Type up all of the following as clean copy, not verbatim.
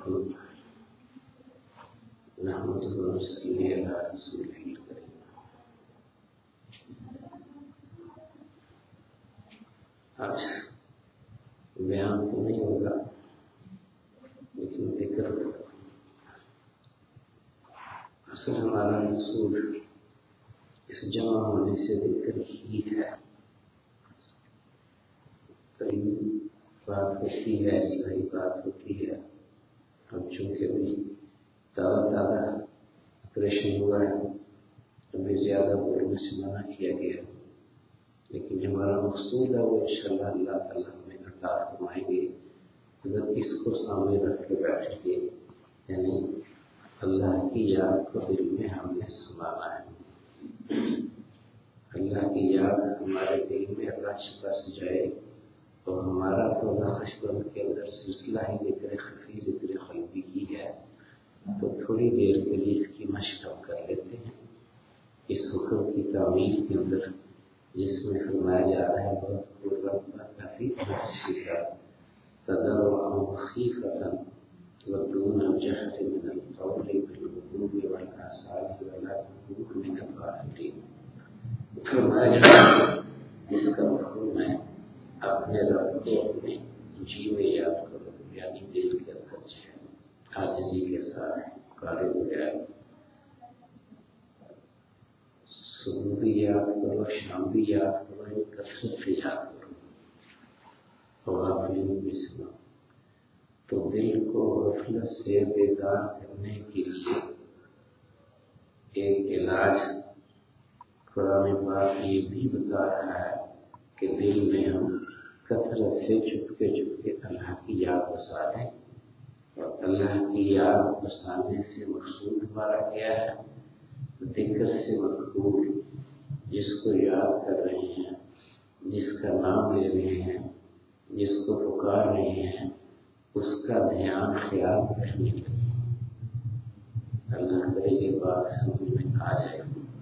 نحمده ونصلي على رسوله الكريم. آج بیان تو نہیں ہوگا لیکن ذکر ہوگا. اصل ہمارا مقصود اس جمع ہونے سے ذکر ہی ہے. کئی بات ہوتی ہے، صحیح بات ہوتی ہے. اب چونکہ ابھی تازہ آپریشن ہوا ہے، ابھی زیادہ بولنے سے منع کیا گیا، لیکن جو ہمارا مقصود ہے وہ انشاءاللہ اللہ تعالیٰ ہمیں عطا فرمائیں گے اگر اس کو سامنے رکھ کے بیٹھیں گے. یعنی اللہ کی یاد کو دل میں ہم نے سنبھالا ہے. اللہ کی یاد ہمارے دل میں رچ بس جائے اور ہمارا پودا خشبن کے اندر سلسلہ ہی ذکر خفی ذکر قلبی کی ہے، تو تھوڑی دیر کے لیے اس کی مشق ہم کر لیتے ہیں. اس حکم کی تعمیل کے اندر جس میں فرمایا جا رہا ہے کافی تضرعا وخیفة ودون الجهر من القول بالغدو والآصال ولا تكونوا من الغافلين. فرمایا جا رہا ہے جس کا مفہوم ہے اپنے رب کو اپنے جی میں یاد کرو، یعنی دل کے اندر جو ہے عاجزی کے ساتھ پکارے بغیر. صبح بھی یاد کرو، شام بھی یاد کرو، کثرت سے یاد کرو اور غافلین بھی سنو. تو دل کو غفلت سے بیدار کرنے کے لیے ایک علاج قرآن پاک یہ بھی بتا رہا ہے کہ دل میں ہم کثرت سے چپکے اللہ کی یاد بسا لیں. اور اللہ کی یاد بسانے سے مقصود ہمارا کیا ہے؟ ذکر سے مقبول، جس کو یاد کر رہے ہیں، جس کا نام لے رہے ہیں، جس کو پکار رہے ہیں، اس کا دھیان خیال رہنے لگے. اللہ کرے یہ بات سمجھ میں آ جائے.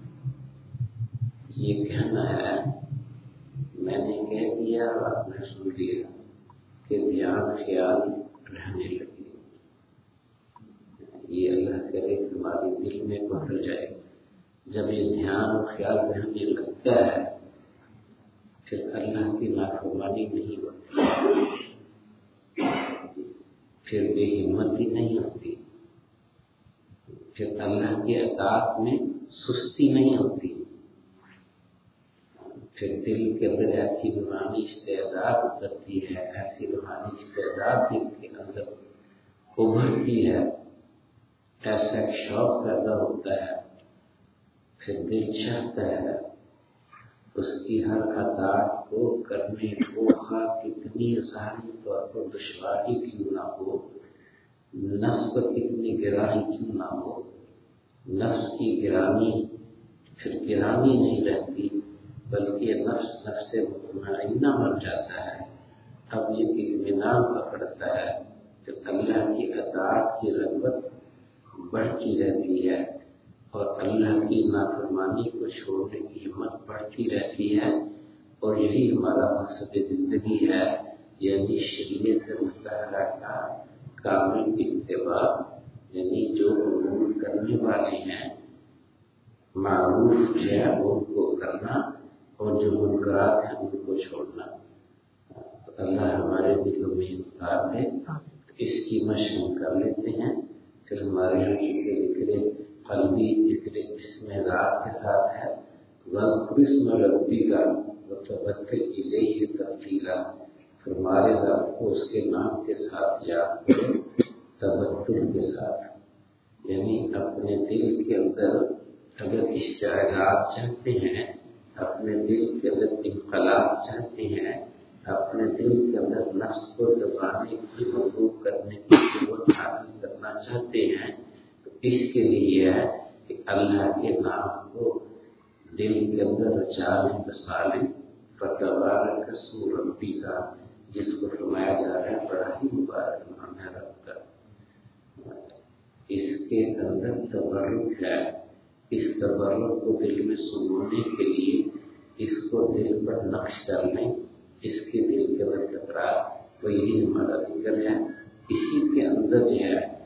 یہ کہنا ہے میں نے کہہ دیا اور آپ نے سن لیا کہ دھیان خیال رہنے لگے. یہ اللہ کرے کہ ہمارے دل میں اتر جائے. جب یہ دھیان اور خیال رہنے لگتا ہے پھر اللہ کی نافرمانی نہیں ہوتی، پھر بے ہمتی نہیں ہوتی، پھر اللہ کی اطاعت میں سستی نہیں ہوتی. پھر دل کے اندر ایسی روحانی استعداد اترتی ہے، ایسی روحانی استعداد دل کے اندر ابھرتی ہے، ایسا شوق پیدا ہوتا ہے. پھر دل چاہتا ہے اس کی ہر اطاعت کو کرنے کو خواہ کتنی ظاہری طور پر دشواری کیوں نہ ہو، نفس پر کتنی گرانی کیوں نہ ہو. نفس کی گرانی پھر گرانی نہیں رہتی بلکہ نفس مطمئنہ مر جاتا ہے. اب یہ اطمینان پکڑتا ہے کہ اللہ کی اطاعت کی رغبت بڑھتی رہتی ہے اور اللہ کی نافرمانی کو چھوڑنے کی ہمت بڑھتی رہتی ہے. اور یہی ہمارا مقصد زندگی ہے، یعنی شریعت مطہرہ کا کامل اتباع. یعنی جو امور کرنے والے ہیں معروف جو ہے ان کو کرنا اور جو منکرات ہیں ان کو چھوڑنا. تو اللہ ہمارے دلوں میں اتار دے. اس کی مشق کر لیتے ہیں. پھر ہمارے یہاں ذکر قلبی ذکر اسم ذات کے ساتھ ہے. وَاذْكُرِ اسْمَ رَبِّكَ وَتَوَكَّلْ إِلَيْهِ تَوَكُّلًا. پھر ہمارے رب کو اس کے نام کے ساتھ یاد کرو، توکل کے ساتھ. یعنی اپنے دل کے اندر اگر اشتعالات چاہتے ہیں، اپنے دل کے اندر انقلاب چاہتے ہیں، اپنے دل کے اندر نفس کو دبانے کی مغلوب کرنے کی قوت حاصل کرنا چاہتے ہیں، تو اس کے لیے ہے کہ اللہ کے نام کو دل کے اندر رچا لیں، بسا لیں. فتبارک اسم ربک، جس کو فرمایا جا رہا ہے بڑا ہی مبارک نام ہے رب کا. اس کے اندر تبرک ہے. اس تبرک کو دل میں سنونے کے لیے اس کو دل پر نقش کر لیں. اس کے دل کے اندر ٹکرا تو یہی ہمارا ذکر ہے. اسی کے اندر جو ہے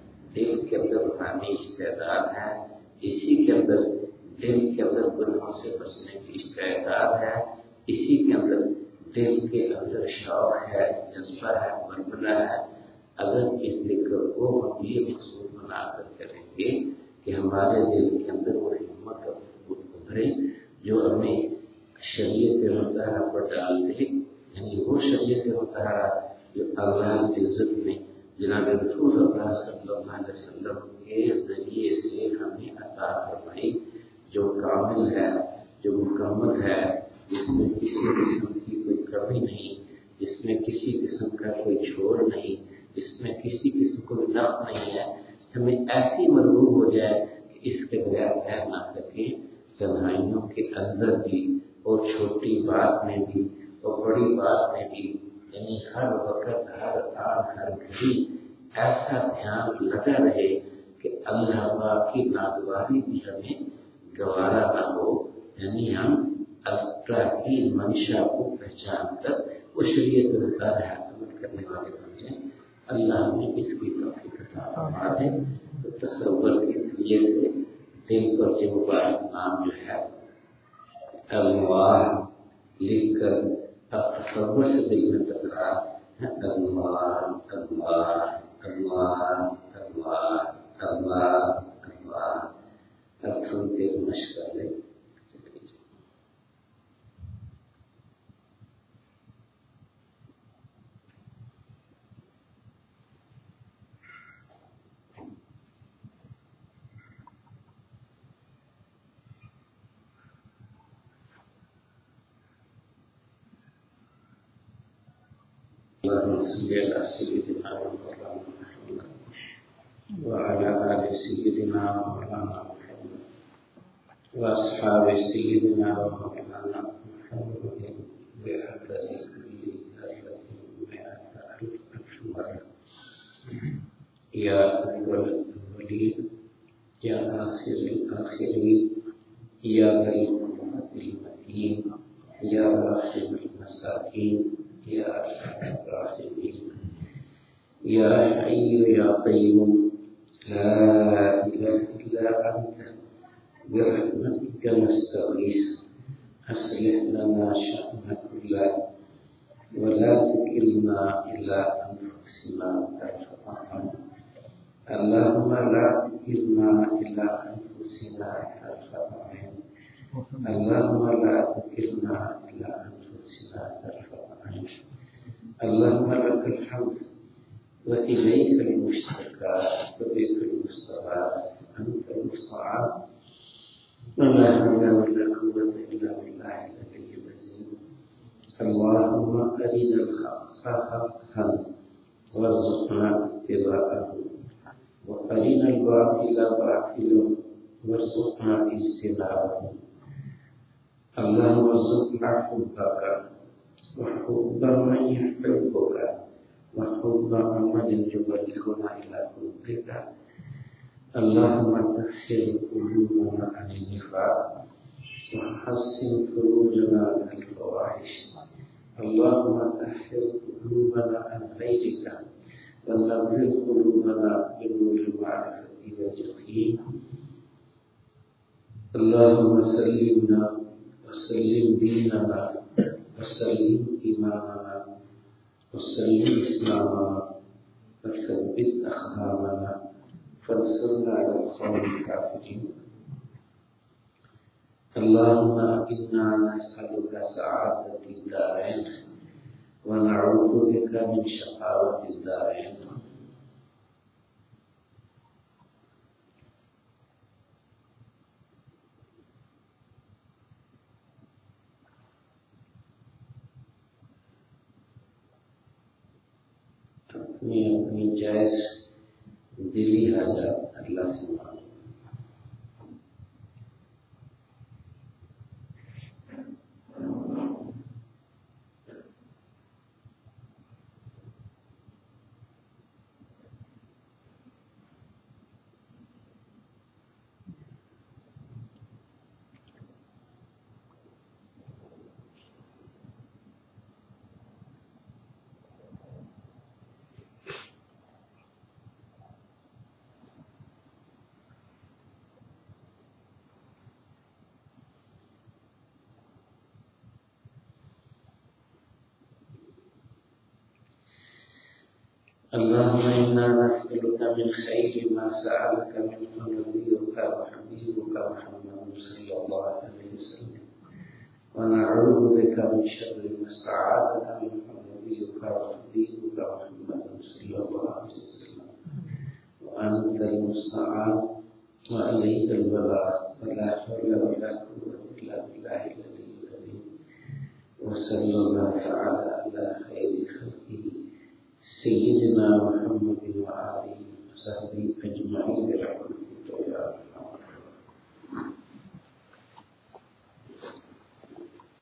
کے اندر روحانی استعداد ہے، اسی کے اندر دل کے اندر گناہوں سے بچنے کی استعداد ہے، اسی کے اندر دل کے اندر شوق ہے، جذبہ ہے، بلبلہ ہے۔ اگر اس ذکر کو ہم یہ مقصود بنا کر کریں گے کہ ہمارے دل کے اندر وہ ہمت ابھرے جو ہمیں شریعت مطہرہ پر ڈال دے، یعنی وہ شریعت مطہرہ جو اللہ کی عزت میں جناب رسول اللہ صلی اللہ علیہ وسلم کے ذریعے سے ہمیں عطا فرمائی، جو کامل ہے، جو مکمل ہے، جس میں کسی قسم کی کوئی کمی نہیں، جس میں کسی قسم کا کوئی چھوڑ نہیں، جس میں کسی قسم کوئی نقص نہیں ہے، ہمیں ایسی مرغوب ہو جائے کہ اس کے بغیر رہ نہ سکیں، تنہائیوں کے اندر بھی اور چھوٹی بات میں بھی اور بڑی بات میں بھی، یعنی ہر وقت، ہر آن، ہر گھڑی ایسا دھیان لگا رہے کہ اللہ پاک کی ناگواری بھی ہمیں گوارا نہ ہو، یعنی ہم اللہ کی منشا کو پہچان کر وہ شریعت مطہرہ عمل کرنے والے بنے۔ اللہ نے اس کی توفیق عطا فرما دے۔ تو تصور کے ذریعے سے دل پر جو مبارک نام جو ہے اللہ لکھ کر اب تصور سے دل میں ٹکرا اللہ اللہ اللہ اللہ اللہ اللہ، اب تھوڑی دیر مشق کر لیں۔ اللهم صل على سيدنا مولانا محمد وعلى آل سيدنا مولانا محمد وأصحاب سيدنا ومولانا محمد بعدد كل ذرة مئة ألف مرة يا أول الأولين يا آخر الآخرين يا ذا القوة المتين يا راحم المساكين يا أرحم الراحمين يا حي يا قيوم لا إله إلا أنت برحمتك نستغيث أصلح لنا شأننا كله ولا تكلنا إلى أنفسنا طرفة عين اللهم لا تكلنا إلى أنفسنا طرفة عين اللهم لا تكلنا إلى أنفسنا طرفة عين اللهم لك الحمد وإليك المشتكى وبك المستغاث أنت المستعان ولا حول ولا قوة إلا بالله العلي العظيم اللهم أرنا الحق حقا وارزقنا اتباعه وأرنا الباطل باطلا وارزقنا اجتنابه اللهم ارزقنا حبك وحب من يحبك وحب من يبلغنا إلى حبك اللهم طهر قلوبنا عن النفاق وحسن فروجنا من الفواحش اللهم طهر قلوبنا عن غيرك ونور قلوبنا بنور المعرفة واليقين اللهم سلمنا وسلم ديننا وسلم إيماننا وسلم إسلامنا وثبت أقدامنا فانصرنا على القوم الكافرين اللهم إنا نسألك سعادة الدارين ونعوذ بك من شقاوة الدارين اپنی جائز دلی حاجات اللہ سے مانگو۔ اللهم إنا نسألك من خير ما سألك منه نبيك وحبيبك محمد صلى الله عليه وسلم، ونعوذ بك من شر ما استعاذك منه نبيك وحبيبك محمد صلى الله عليه وسلم، وأنت المستعان وعليك البلاغ، ولا حول ولا قوة إلا بالله العلي العظيم. وصلى الله تعالى على خير خلقه سيدنا محمد وآله وصحبه أجمعين برحمته.